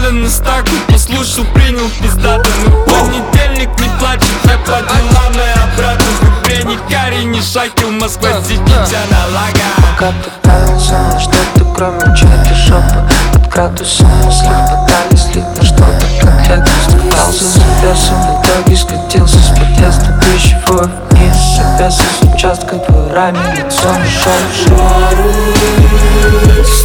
Взяли на стаку, послушал, принял пиздато. Но понедельник не плачет, я по делам и обратно. В Днепре ни Кари, ни Шакил, Москва сидит на лага. Пока ты пялился на что-то, кроме чьей-то жопы. Под градусом мысли пытались слить на что-то конкретно. Стыкался с весом, в итоге скатился с подъезда пищевой вниз. Веса с участка дворами, лицом ушел в